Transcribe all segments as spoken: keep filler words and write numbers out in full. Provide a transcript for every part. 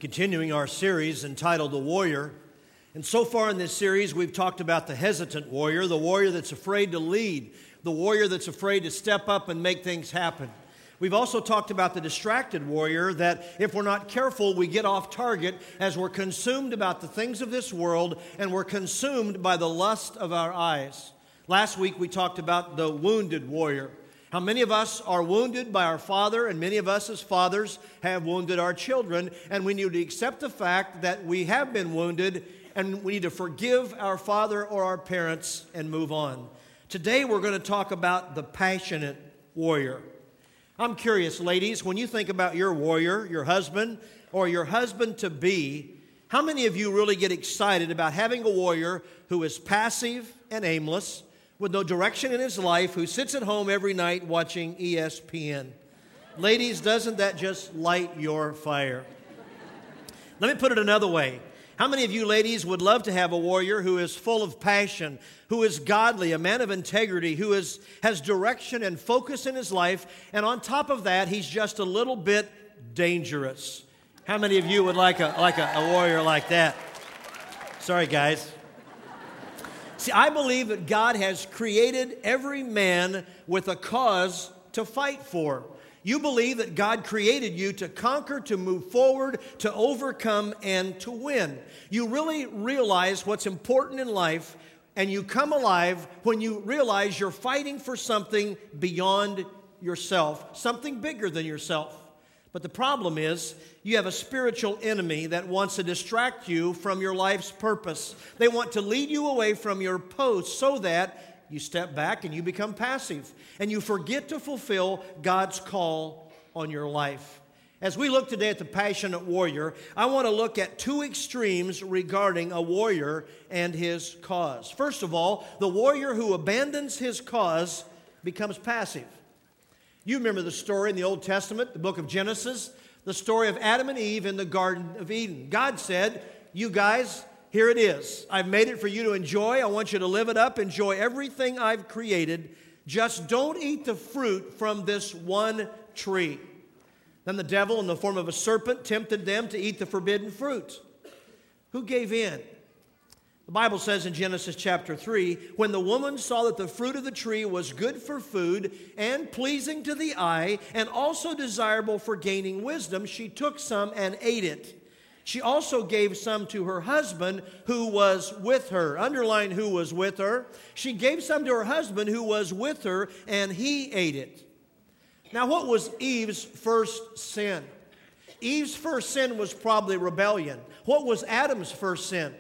Continuing our series entitled The Warrior. And so far in this series, we've talked about the hesitant warrior, the warrior that's afraid to lead, the warrior that's afraid to step up and make things happen. We've also talked about the distracted warrior, that if we're not careful, we get off target as we're consumed about the things of this world and we're consumed by the lust of our eyes. Last week, we talked about the wounded warrior. How many of us are wounded by our father, and many of us as fathers have wounded our children, and we need to accept the fact that we have been wounded, and we need to forgive our father or our parents and move on. Today we're going to talk about the passionate warrior. I'm curious, ladies, when you think about your warrior, your husband, or your husband-to-be, how many of you really get excited about having a warrior who is passive and aimless, with no direction in his life, who sits at home every night watching E S P N? Ladies, doesn't that just light your fire? Let me put it another way. How many of you ladies would love to have a warrior who is full of passion, who is godly, a man of integrity, who is, has direction and focus in his life, and on top of that, he's just a little bit dangerous? How many of you would like a, like a, a warrior like that? Sorry, guys. See, I believe that God has created every man with a cause to fight for. You believe that God created you to conquer, to move forward, to overcome, and to win. You really realize what's important in life, and you come alive when you realize you're fighting for something beyond yourself, something bigger than yourself. But the problem is, you have a spiritual enemy that wants to distract you from your life's purpose. They want to lead you away from your post so that you step back and you become passive, and you forget to fulfill God's call on your life. As we look today at the passionate warrior, I want to look at two extremes regarding a warrior and his cause. First of all, the warrior who abandons his cause becomes passive. You remember the story in the Old Testament, the book of Genesis, the story of Adam and Eve in the Garden of Eden. God said, you guys, here it is. I've made it for you to enjoy. I want you to live it up, enjoy everything I've created. Just don't eat the fruit from this one tree. Then the devil, in the form of a serpent, tempted them to eat the forbidden fruit. Who gave in? The Bible says in Genesis chapter three, when the woman saw that the fruit of the tree was good for food and pleasing to the eye and also desirable for gaining wisdom, she took some and ate it. She also gave some to her husband who was with her. Underline who was with her. She gave some to her husband who was with her, and he ate it. Now, what was Eve's first sin? Eve's first sin was probably rebellion. What was Adam's first sin?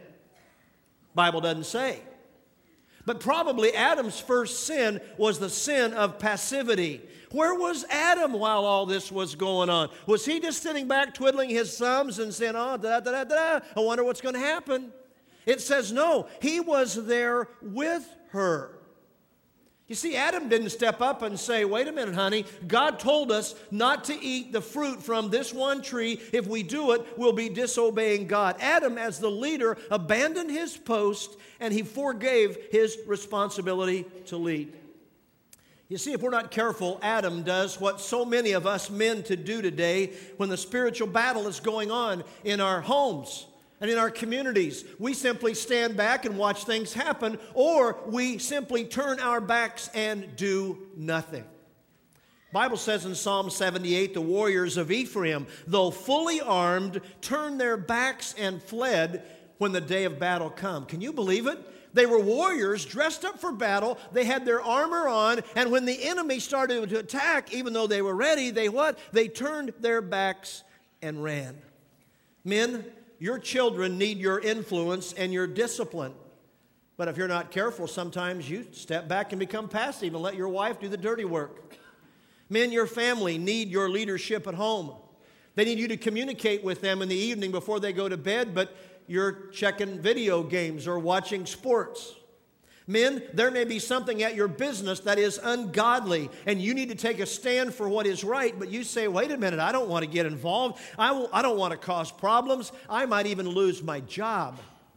Bible doesn't say. But probably Adam's first sin was the sin of passivity. Where was Adam while all this was going on? Was he just sitting back twiddling his thumbs and saying, oh, da, da, da, da, I wonder what's going to happen? It says no, he was there with her. You see, Adam didn't step up and say, wait a minute, honey, God told us not to eat the fruit from this one tree. If we do it, we'll be disobeying God. Adam, as the leader, abandoned his post, and he forgave his responsibility to lead. You see, if we're not careful, Adam does what so many of us men to do today when the spiritual battle is going on in our homes and in our communities. We simply stand back and watch things happen, or we simply turn our backs and do nothing. The Bible says in Psalm seventy-eight, the warriors of Ephraim, though fully armed, turned their backs and fled when the day of battle come. Can you believe it? They were warriors dressed up for battle. They had their armor on, and when the enemy started to attack, even though they were ready, they what? They turned their backs and ran. Men, your children need your influence and your discipline. But if you're not careful, sometimes you step back and become passive and let your wife do the dirty work. Men, your family need your leadership at home. They need you to communicate with them in the evening before they go to bed, but you're checking video games or watching sports. Men, there may be something at your business that is ungodly, and you need to take a stand for what is right, but you say, wait a minute, I don't want to get involved. I, will, I don't want to cause problems. I might even lose my job.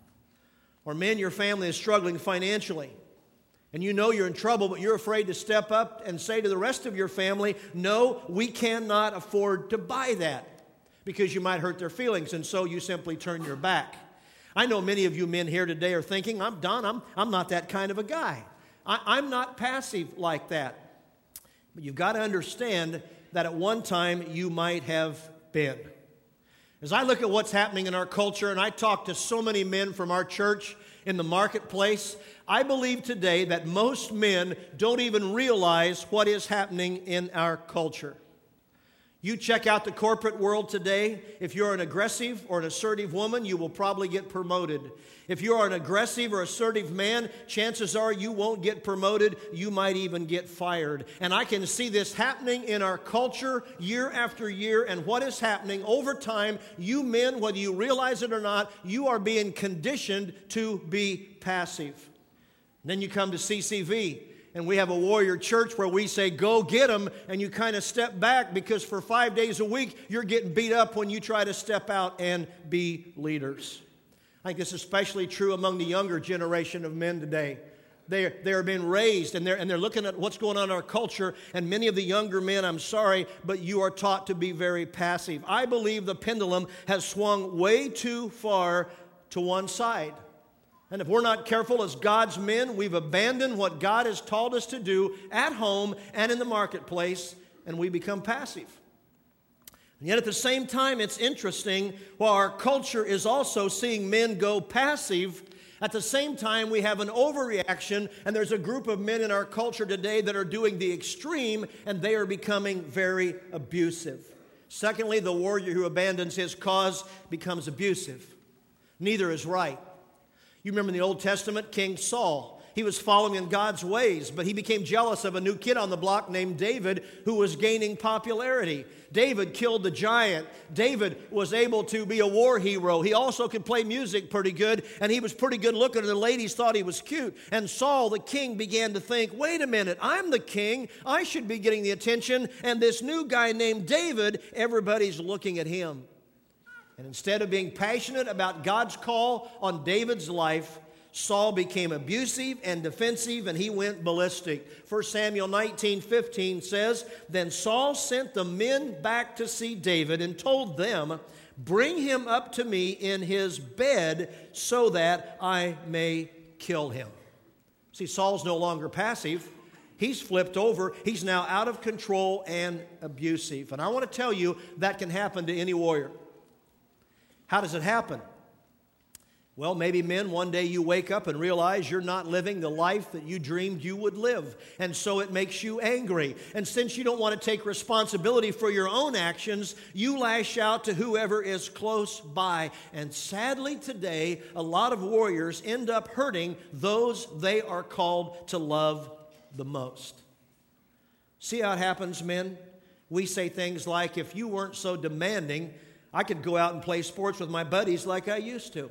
Or men, your family is struggling financially, and you know you're in trouble, but you're afraid to step up and say to the rest of your family, no, we cannot afford to buy that. because you might hurt their feelings, and so you simply turn your back. I know many of you men here today are thinking, I'm Don, I'm, I'm not that kind of a guy. I, I'm not passive like that. But you've got to understand that at one time you might have been. As I look at what's happening in our culture, and I talk to so many men from our church in the marketplace, I believe today that most men don't even realize what is happening in our culture. You check out the corporate world today, if you're an aggressive or an assertive woman, you will probably get promoted. If you are an aggressive or assertive man, chances are you won't get promoted, you might even get fired. And I can see this happening in our culture year after year, and what is happening over time, you men, whether you realize it or not, you are being conditioned to be passive. And then you come to C C V. And we have a warrior church where we say, go get them, and you kind of step back because for five days a week, you're getting beat up when you try to step out and be leaders. I think this is especially true among the younger generation of men today. They, they are being raised, and they're, and they're looking at what's going on in our culture, and many of the younger men, I'm sorry, but you are taught to be very passive. I believe the pendulum has swung way too far to one side. And if we're not careful as God's men, we've abandoned what God has taught us to do at home and in the marketplace, and we become passive. And yet at the same time, it's interesting, while our culture is also seeing men go passive, at the same time we have an overreaction, and there's a group of men in our culture today that are doing the extreme, and they are becoming very abusive. Secondly, the warrior who abandons his cause becomes abusive. Neither is right. You remember in the Old Testament, King Saul. He was following in God's ways, but he became jealous of a new kid on the block named David who was gaining popularity. David killed the giant. David was able to be a war hero. He also could play music pretty good, and he was pretty good looking, and the ladies thought he was cute. And Saul, the king, began to think, wait a minute, I'm the king. I should be getting the attention, and this new guy named David, everybody's looking at him. And instead of being passionate about God's call on David's life, Saul became abusive and defensive, and he went ballistic. First Samuel nineteen fifteen says, Then Saul sent the men back to see David and told them, Bring him up to me in his bed so that I may kill him. See, Saul's no longer passive. He's flipped over. He's now out of control and abusive. And I want to tell you that can happen to any warrior. How does it happen? Well, maybe men, one day you wake up and realize you're not living the life that you dreamed you would live. And so it makes you angry. And since you don't want to take responsibility for your own actions, you lash out to whoever is close by. And sadly today, a lot of warriors end up hurting those they are called to love the most. See how it happens, men? We say things like, if you weren't so demanding, I could go out and play sports with my buddies like I used to.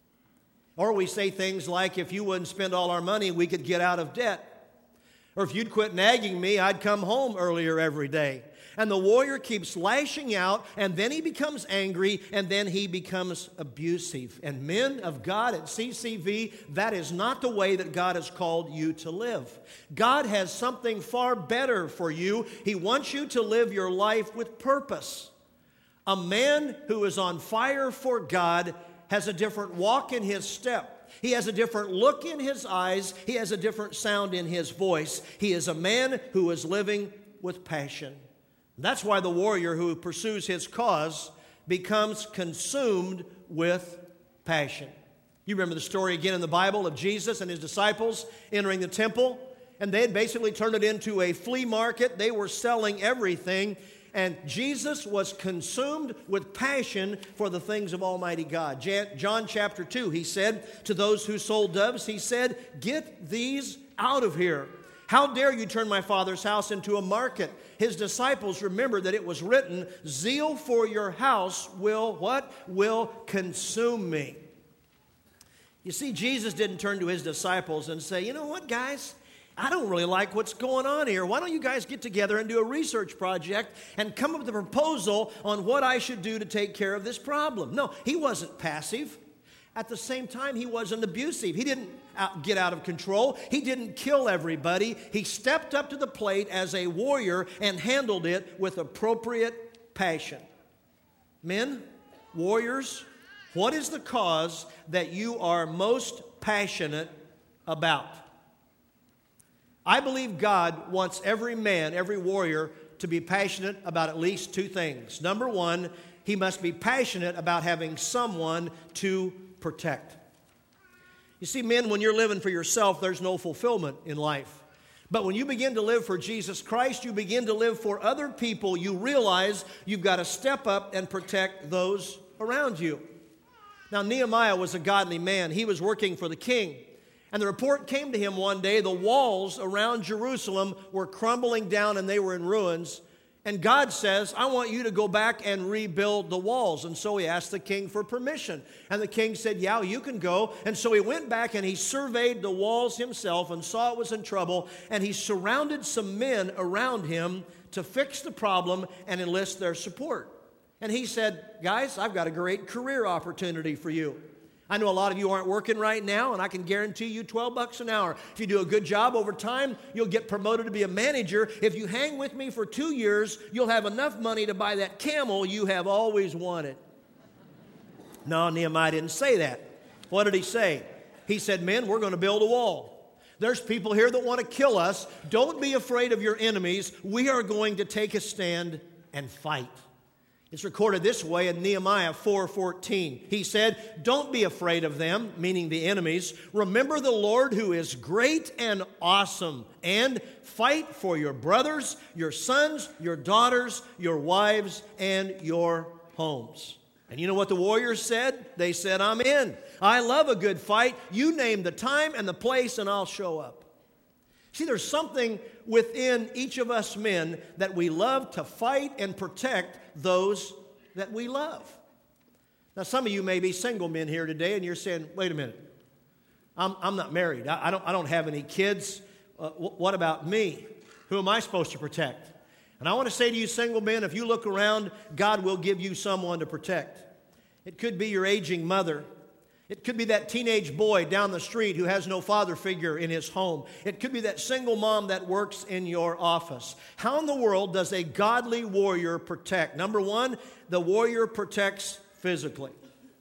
Or we say things like, if you wouldn't spend all our money, we could get out of debt. Or if you'd quit nagging me, I'd come home earlier every day. And the warrior keeps lashing out, and then he becomes angry, and then he becomes abusive. And men of God at C C V, that is not the way that God has called you to live. God has something far better for you. He wants you to live your life with purpose. A man who is on fire for God has a different walk in his step. He has a different look in his eyes. He has a different sound in his voice. He is a man who is living with passion. That's why the warrior who pursues his cause becomes consumed with passion. You remember the story again in the Bible of Jesus and his disciples entering the temple, and they had basically turned it into a flea market. They were selling everything. And Jesus was consumed with passion for the things of Almighty God. John chapter two, he said to those who sold doves, he said, Get these out of here. How dare you turn my Father's house into a market? His disciples remembered that it was written, Zeal for your house will, what? Will consume me. You see, Jesus didn't turn to his disciples and say, you know what, guys? I don't really like what's going on here. Why don't you guys get together and do a research project and come up with a proposal on what I should do to take care of this problem? No, he wasn't passive. At the same time, he wasn't abusive. He didn't out, get out of control. He didn't kill everybody. He stepped up to the plate as a warrior and handled it with appropriate passion. Men, warriors, what is the cause that you are most passionate about? I believe God wants every man, every warrior, to be passionate about at least two things. Number one, he must be passionate about having someone to protect. You see, men, when you're living for yourself, there's no fulfillment in life. But when you begin to live for Jesus Christ, you begin to live for other people, you realize you've got to step up and protect those around you. Now, Nehemiah was a godly man. He was working for the king. And the report came to him one day, the walls around Jerusalem were crumbling down and they were in ruins. And God says, I want you to go back and rebuild the walls. And so he asked the king for permission. And the king said, yeah, you can go. And so he went back and he surveyed the walls himself and saw it was in trouble. And he surrounded some men around him to fix the problem and enlist their support. And he said, guys, I've got a great career opportunity for you. I know a lot of you aren't working right now, and I can guarantee you twelve bucks an hour. If you do a good job over time, you'll get promoted to be a manager. If you hang with me for two years, you'll have enough money to buy that camel you have always wanted. No, Nehemiah didn't say that. What did he say? He said, men, we're going to build a wall. There's people here that want to kill us. Don't be afraid of your enemies. We are going to take a stand and fight. It's recorded this way in Nehemiah four fourteen. He said, don't be afraid of them, meaning the enemies. Remember the Lord who is great and awesome, and fight for your brothers, your sons, your daughters, your wives, and your homes. And you know what the warriors said? They said, I'm in. I love a good fight. You name the time and the place, and I'll show up. See, there's something within each of us men that we love to fight and protect those that we love. Now, some of you may be single men here today, and you're saying, wait a minute, I'm, I'm not married. I, I, don't, I don't have any kids. Uh, w- what about me? Who am I supposed to protect? And I want to say to you single men, if you look around, God will give you someone to protect. It could be your aging mother. It could be that teenage boy down the street who has no father figure in his home. It could be that single mom that works in your office. How in the world does a godly warrior protect? Number one, the warrior protects physically.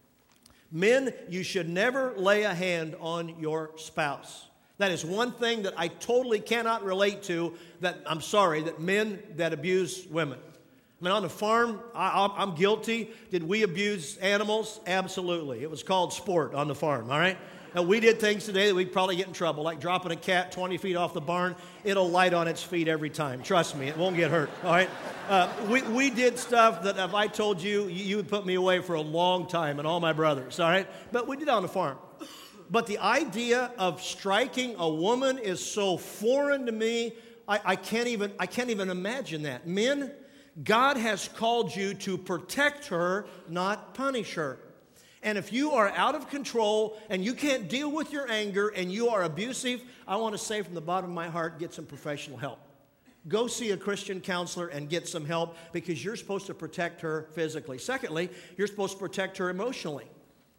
Men, you should never lay a hand on your spouse. That is one thing that I totally cannot relate to, that I'm sorry, that men that abuse women. I mean, on the farm, I, I'm guilty. Did we abuse animals? Absolutely. It was called sport on the farm, all right? And we did things today that we'd probably get in trouble, like dropping a cat twenty feet off the barn. It'll light on its feet every time. Trust me, it won't get hurt, all right? Uh, we, we did stuff that if I told you, you, you would put me away for a long time, and all my brothers, all right? But we did it on the farm. But the idea of striking a woman is so foreign to me, I, I can't even, I can't even imagine that. Men, God has called you to protect her, not punish her. And if you are out of control and you can't deal with your anger and you are abusive, I want to say from the bottom of my heart, get some professional help. Go see a Christian counselor and get some help, because you're supposed to protect her physically. Secondly, you're supposed to protect her emotionally.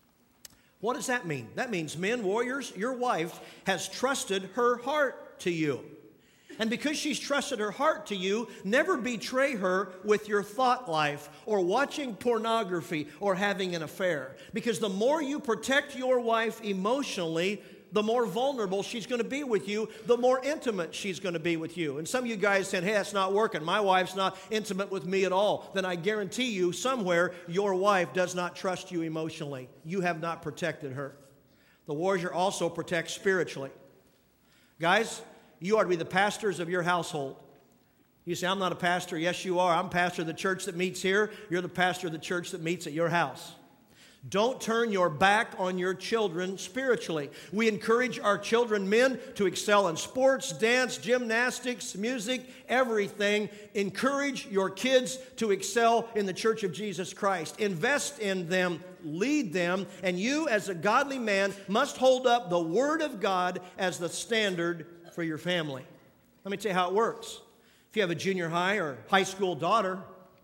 What does that mean? That means, men, warriors, your wife has trusted her heart to you. And because she's trusted her heart to you, never betray her with your thought life or watching pornography or having an affair. Because the more you protect your wife emotionally, the more vulnerable she's going to be with you, the more intimate she's going to be with you. And some of you guys said, hey, that's not working. My wife's not intimate with me at all. Then I guarantee you somewhere your wife does not trust you emotionally. You have not protected her. The warrior also protects spiritually. Guys, you are to be the pastors of your household. You say, I'm not a pastor. Yes, you are. I'm pastor of the church that meets here. You're the pastor of the church that meets at your house. Don't turn your back on your children spiritually. We encourage our children, men, to excel in sports, dance, gymnastics, music, everything. Encourage your kids to excel in the Church of Jesus Christ. Invest in them, lead them, and you as a godly man must hold up the Word of God as the standard for your family. Let me tell you how it works. If you have a junior high or high school daughter,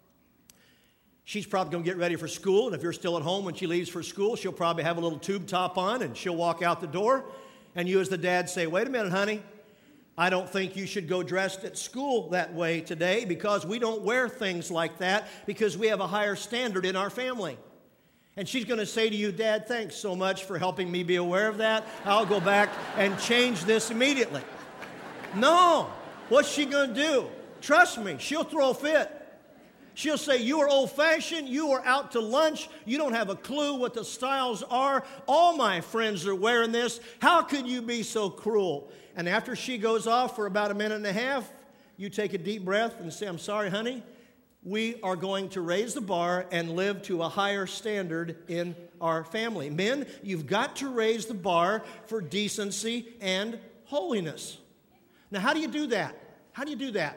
she's probably going to get ready for school, and if you're still at home when she leaves for school, she'll probably have a little tube top on, and she'll walk out the door, and you as the dad say, wait a minute, honey, I don't think you should go dressed at school that way today because we don't wear things like that because we have a higher standard in our family. And she's going to say to you, Dad, thanks so much for helping me be aware of that. I'll go back and change this immediately. No. What's she going to do? Trust me, she'll throw a fit. She'll say, you are old-fashioned, you are out to lunch, you don't have a clue what the styles are. All my friends are wearing this. How could you be so cruel? And after she goes off for about a minute and a half, you take a deep breath and say, I'm sorry, honey. We are going to raise the bar and live to a higher standard in our family. Men, you've got to raise the bar for decency and holiness. Now, how do you do that? How do you do that?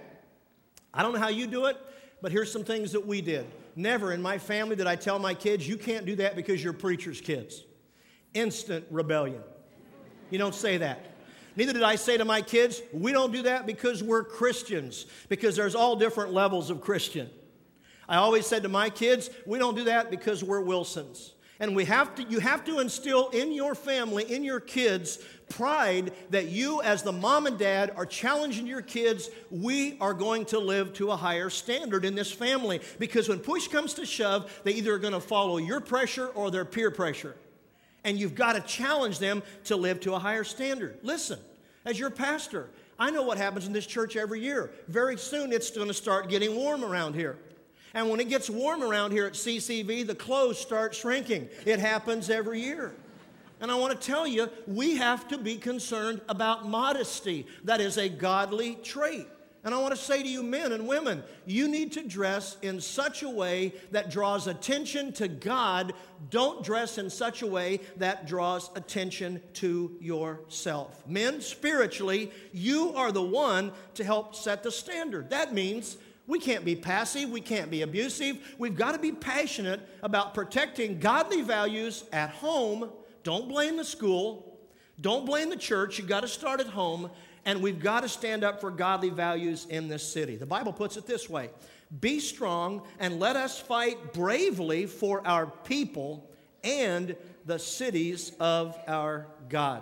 I don't know how you do it, but here's some things that we did. Never in my family did I tell my kids, you can't do that because you're preacher's kids. Instant rebellion. You don't say that. Neither did I say to my kids, we don't do that because we're Christians, because there's all different levels of Christian. I always said to my kids, we don't do that because we're Wilsons. And we have to, you have to instill in your family, in your kids, pride that you as the mom and dad are challenging your kids. We are going to live to a higher standard in this family. Because when push comes to shove, they either are going to follow your pressure or their peer pressure. And you've got to challenge them to live to a higher standard. Listen, as your pastor, I know what happens in this church every year. Very soon it's going to start getting warm around here. And when it gets warm around here at C C V, the clothes start shrinking. It happens every year. And I want to tell you, we have to be concerned about modesty. That is a godly trait. And I want to say to you men and women, you need to dress in such a way that draws attention to God. Don't dress in such a way that draws attention to yourself. Men, spiritually, you are the one to help set the standard. That means we can't be passive. We can't be abusive. We've got to be passionate about protecting godly values at home. Don't blame the school. Don't blame the church. You've got to start at home. And we've got to stand up for godly values in this city. The Bible puts it this way. Be strong and let us fight bravely for our people and the cities of our God.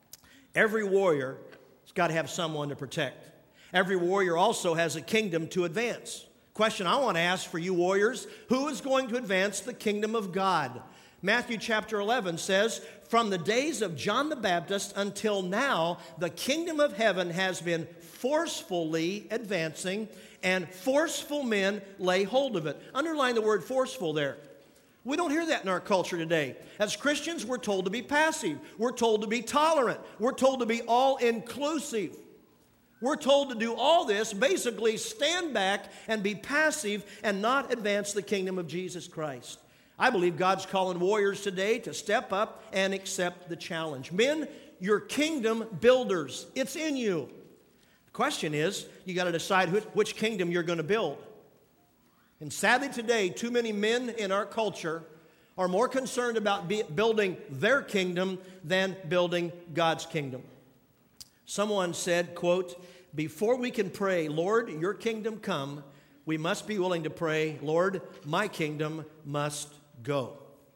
Every warrior has got to have someone to protect. Every warrior also has a kingdom to advance. Question I want to ask for you warriors, who is going to advance the kingdom of God? Matthew chapter eleven says, from the days of John the Baptist until now, the kingdom of heaven has been forcefully advancing, and forceful men lay hold of it. Underline the word forceful there. We don't hear that in our culture today. As Christians, we're told to be passive. We're told to be tolerant. We're told to be all-inclusive. We're told to do all this, basically stand back and be passive and not advance the kingdom of Jesus Christ. I believe God's calling warriors today to step up and accept the challenge. Men, you're kingdom builders. It's in you. The question is, you got to decide which, which kingdom you're going to build. And sadly today, too many men in our culture are more concerned about be, building their kingdom than building God's kingdom. Someone said, quote, before we can pray, Lord, your kingdom come, we must be willing to pray, Lord, my kingdom must go.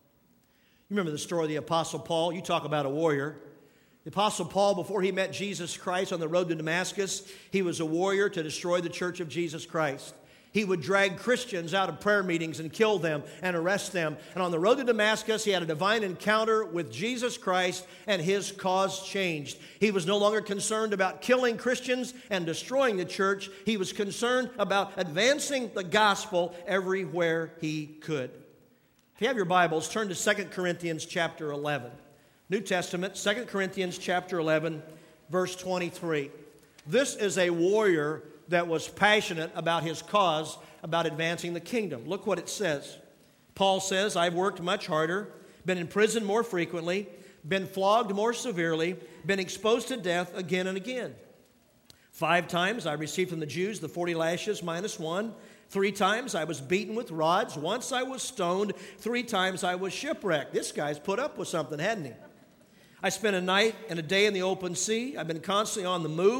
You remember the story of the Apostle Paul? You talk about a warrior. The Apostle Paul, before he met Jesus Christ on the road to Damascus, he was a warrior to destroy the church of Jesus Christ. He would drag Christians out of prayer meetings and kill them and arrest them. And on the road to Damascus, he had a divine encounter with Jesus Christ, and his cause changed. He was no longer concerned about killing Christians and destroying the church. He was concerned about advancing the gospel everywhere he could. If you have your Bibles, turn to Second Corinthians chapter eleven. New Testament, Second Corinthians chapter eleven, verse twenty-three. This is a warrior that was passionate about his cause, about advancing the kingdom. Look what it says. Paul says, I've worked much harder, been in prison more frequently, been flogged more severely, been exposed to death again and again. Five times I received from the Jews the forty lashes minus one. Three times I was beaten with rods. Once I was stoned. Three times I was shipwrecked. This guy's put up with something, hadn't he? I spent a night and a day in the open sea. I've been constantly on the move.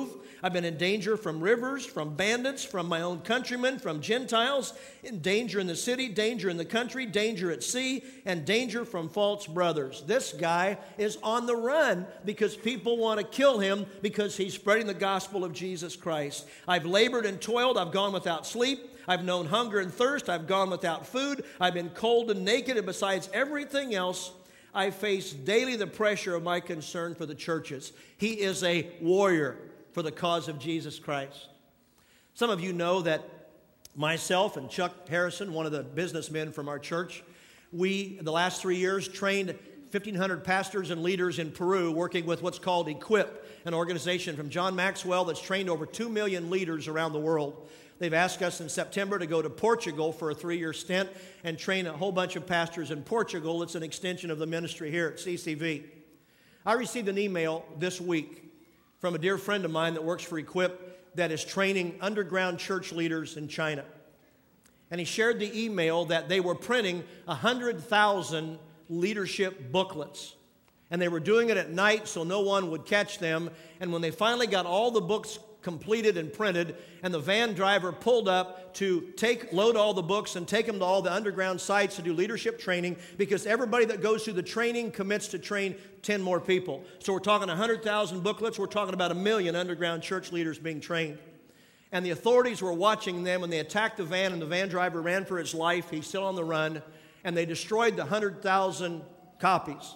I've been in danger from rivers, from bandits, from my own countrymen, from Gentiles, in danger in the city, danger in the country, danger at sea, and danger from false brothers. This guy is on the run because people want to kill him because he's spreading the gospel of Jesus Christ. I've labored and toiled. I've gone without sleep. I've known hunger and thirst. I've gone without food. I've been cold and naked. And besides everything else, I face daily the pressure of my concern for the churches. He is a warrior for the cause of Jesus Christ. Some of you know that myself and Chuck Harrison, one of the businessmen from our church, we, in the last three years, trained fifteen hundred pastors and leaders in Peru working with what's called Equip, an organization from John Maxwell that's trained over two million leaders around the world. They've asked us in September to go to Portugal for a three-year stint and train a whole bunch of pastors in Portugal. It's an extension of the ministry here at C C V. I received an email this week from a dear friend of mine that works for Equip that is training underground church leaders in China. And he shared the email that they were printing one hundred thousand leadership booklets. And they were doing it at night so no one would catch them. And when they finally got all the books completed and printed, and the van driver pulled up to take load all the books and take them to all the underground sites to do leadership training, because everybody that goes through the training commits to train ten more people. So we're talking one hundred thousand booklets. We're talking about a million underground church leaders being trained. And the authorities were watching them when they attacked the van, and the van driver ran for his life. He's still on the run. And they destroyed the one hundred thousand copies.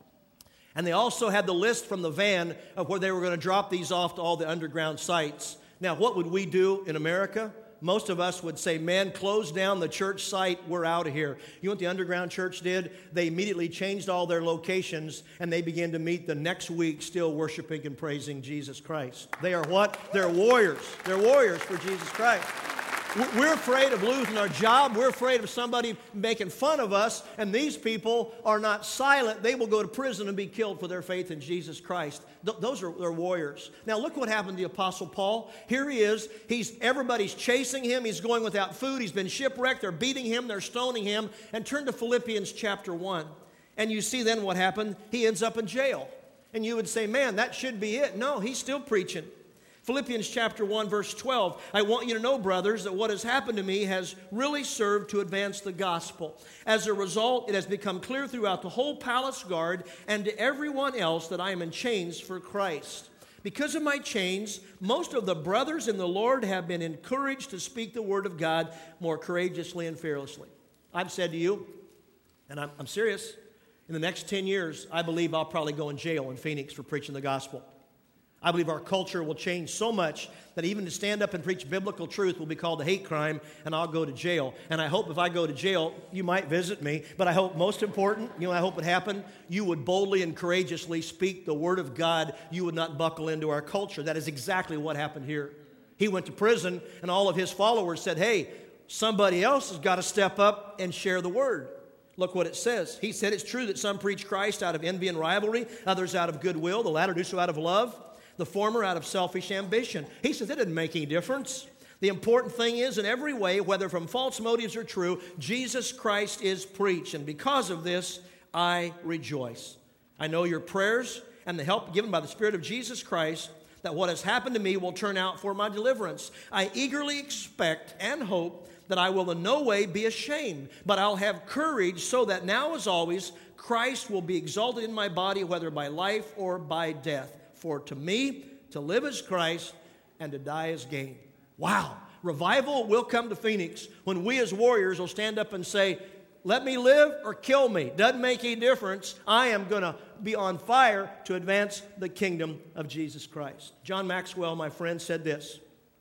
And they also had the list from the van of where they were going to drop these off to all the underground sites. Now, what would we do in America? Most of us would say, man, close down the church site. We're out of here. You know what the underground church did? They immediately changed all their locations, and they began to meet the next week still worshiping and praising Jesus Christ. They are what? They're warriors. They're warriors for Jesus Christ. We're afraid of losing our job. We're afraid of somebody making fun of us. And these people are not silent. They will go to prison and be killed for their faith in Jesus Christ. Th- those are they're warriors. Now look what happened to the Apostle Paul. Here he is. He's everybody's chasing him. He's going without food. He's been shipwrecked. They're beating him. They're stoning him. And turn to Philippians chapter one. And you see then what happened. He ends up in jail. And you would say, man, that should be it. No, he's still preaching. Philippians chapter one, verse twelve, I want you to know, brothers, that what has happened to me has really served to advance the gospel. As a result, it has become clear throughout the whole palace guard and to everyone else that I am in chains for Christ. Because of my chains, most of the brothers in the Lord have been encouraged to speak the word of God more courageously and fearlessly. I've said to you, and I'm, I'm serious, in the next ten years, I believe I'll probably go in jail in Phoenix for preaching the gospel. I believe our culture will change so much that even to stand up and preach biblical truth will be called a hate crime, and I'll go to jail. And I hope if I go to jail, you might visit me, but I hope most important, you know, I hope it happened, you would boldly and courageously speak the word of God. You would not buckle into our culture. That is exactly what happened here. He went to prison, and all of his followers said, hey, somebody else has got to step up and share the word. Look what it says. He said it's true that some preach Christ out of envy and rivalry, others out of goodwill, the latter do so out of love, the former out of selfish ambition. He says it didn't make any difference. The important thing is, in every way, whether from false motives or true, Jesus Christ is preached. And because of this, I rejoice. I know your prayers and the help given by the Spirit of Jesus Christ, that what has happened to me will turn out for my deliverance. I eagerly expect and hope that I will in no way be ashamed, but I'll have courage so that now as always, Christ will be exalted in my body, whether by life or by death. For to me, to live is Christ, and to die is gain. Wow. Revival will come to Phoenix when we as warriors will stand up and say, let me live or kill me. Doesn't make any difference. I am going to be on fire to advance the kingdom of Jesus Christ. John Maxwell, my friend, said this,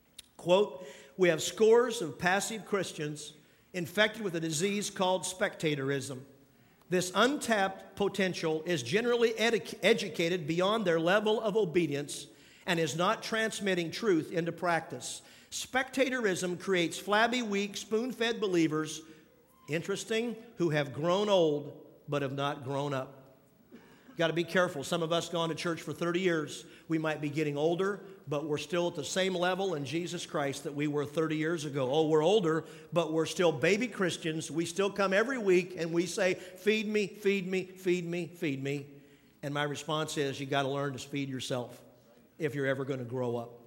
quote, we have scores of passive Christians infected with a disease called spectatorism. This untapped potential is generally edu- educated beyond their level of obedience and is not transmitting truth into practice. Spectatorism creates flabby, weak, spoon-fed believers, interesting, who have grown old but have not grown up. Got to be careful. Some of us gone to church for thirty years. We might be getting older, but we're still at the same level in Jesus Christ that we were thirty years ago. Oh, we're older, but we're still baby Christians. We still come every week and we say, feed me, feed me, feed me, feed me. And my response is, you got to learn to feed yourself if you're ever going to grow up.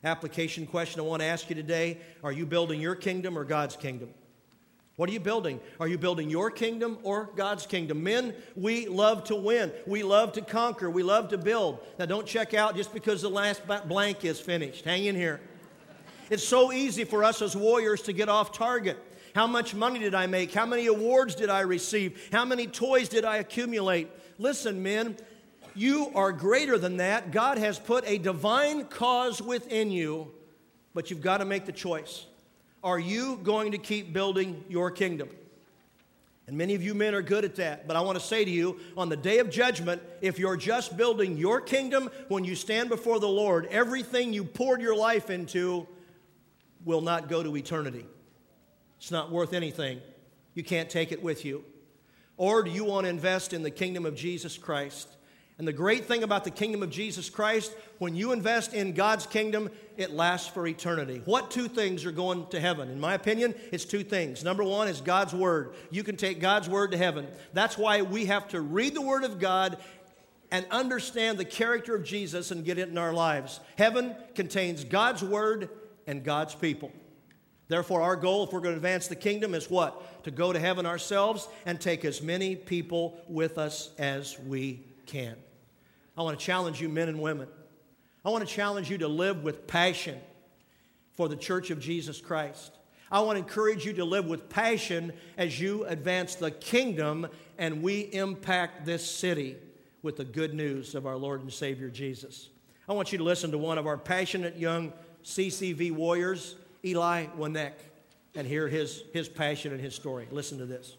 Application question I want to ask you today, are you building your kingdom or God's kingdom? What are you building? Are you building your kingdom or God's kingdom? Men, we love to win. We love to conquer. We love to build. Now, don't check out just because the last blank is finished. Hang in here. It's so easy for us as warriors to get off target. How much money did I make? How many awards did I receive? How many toys did I accumulate? Listen, men, you are greater than that. God has put a divine cause within you, but you've got to make the choice. Are you going to keep building your kingdom? And many of you men are good at that. But I want to say to you, on the day of judgment, if you're just building your kingdom, when you stand before the Lord, everything you poured your life into will not go to eternity. It's not worth anything. You can't take it with you. Or do you want to invest in the kingdom of Jesus Christ? And the great thing about the kingdom of Jesus Christ, when you invest in God's kingdom, it lasts for eternity. What two things are going to heaven? In my opinion, it's two things. Number one is God's Word. You can take God's Word to heaven. That's why we have to read the Word of God and understand the character of Jesus and get it in our lives. Heaven contains God's Word and God's people. Therefore, our goal, if we're going to advance the kingdom, is what? To go to heaven ourselves and take as many people with us as we can. I want to challenge you, men and women. I want to challenge you to live with passion for the church of Jesus Christ. I want to encourage you to live with passion as you advance the kingdom and we impact this city with the good news of our Lord and Savior Jesus. I want you to listen to one of our passionate young C C V warriors, Eli Winek, and hear his, his passion and his story. Listen to this.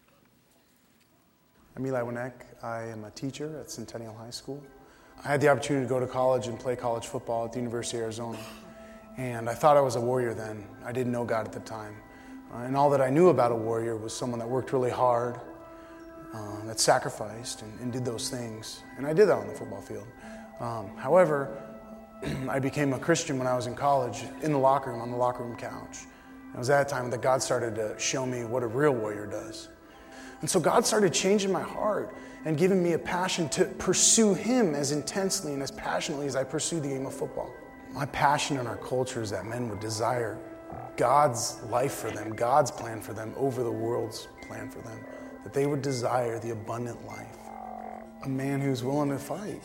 I'm Eli Winek. I am a teacher at Centennial High School. I had the opportunity to go to college and play college football at the University of Arizona. And I thought I was a warrior then. I didn't know God at the time. Uh, and all that I knew about a warrior was someone that worked really hard, uh, that sacrificed and, and did those things. And I did that on the football field. Um, however, I became a Christian when I was in college, in the locker room, on the locker room couch. It was at that time that God started to show me what a real warrior does. And so God started changing my heart and giving me a passion to pursue Him as intensely and as passionately as I pursue the game of football. My passion in our culture is that men would desire God's life for them, God's plan for them over the world's plan for them. That they would desire the abundant life. A man who's willing to fight.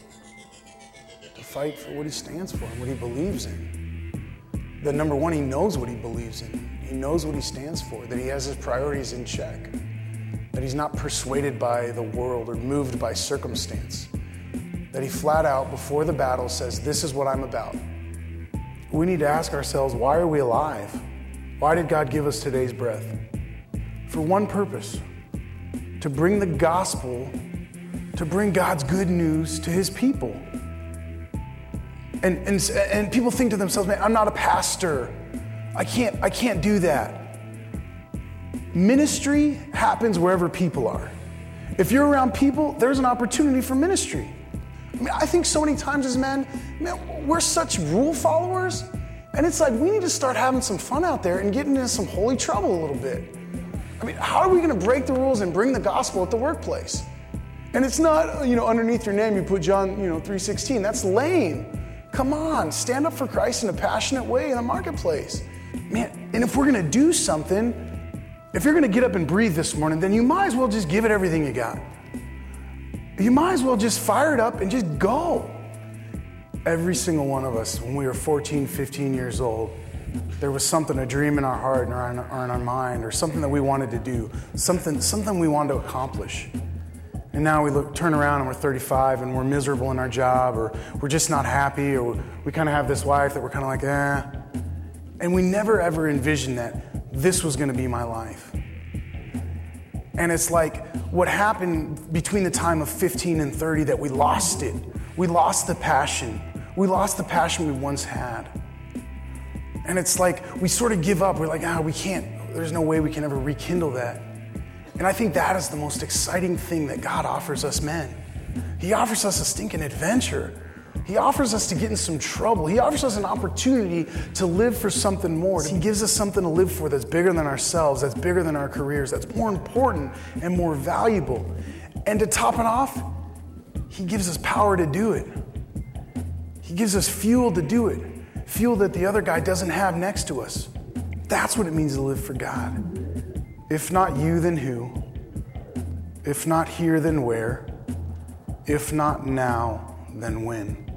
To fight for what he stands for and what he believes in. That number one, he knows what he believes in. He knows what he stands for. That he has his priorities in check. That he's not persuaded by the world or moved by circumstance. That he flat out, before the battle, says, this is what I'm about. We need to ask ourselves, why are we alive? Why did God give us today's breath? For one purpose, to bring the gospel, to bring God's good news to His people. And, and, and people think to themselves, man, I'm not a pastor. I can't, I can't do that. Ministry happens wherever people are. If you're around people, there's an opportunity for ministry. I mean, I think so many times as men, man, we're such rule followers, and it's like we need to start having some fun out there and getting into some holy trouble a little bit. I mean, how are we going to break the rules and bring the gospel at the workplace? And it's not, you know, underneath your name you put John, you know, three sixteen. That's lame. Come on, stand up for Christ in a passionate way in the marketplace. Man, and if we're going to do something, if you're going to get up and breathe this morning, then you might as well just give it everything you got. You might as well just fire it up and just go. Every single one of us, when we were fourteen, fifteen years old, there was something, a dream in our heart or in our mind, or something that we wanted to do, something, something we wanted to accomplish. And now we look, turn around and we're thirty-five and we're miserable in our job, or we're just not happy, or we kind of have this wife that we're kind of like, eh. And we never ever envisioned that this was going to be my life. And it's like what happened between the time of fifteen and thirty that we lost it. We lost the passion. We lost the passion we once had. And it's like we sort of give up. We're like, ah, we can't, there's no way we can ever rekindle that. And I think that is the most exciting thing that God offers us men. He offers us a stinking adventure. He offers us to get in some trouble. He offers us an opportunity to live for something more. He gives us something to live for that's bigger than ourselves, that's bigger than our careers, that's more important and more valuable. And to top it off, He gives us power to do it. He gives us fuel to do it. feel that the other guy doesn't have next to us. That's what it means to live for God. If not you, then who? If not here, then where? If not now, then when?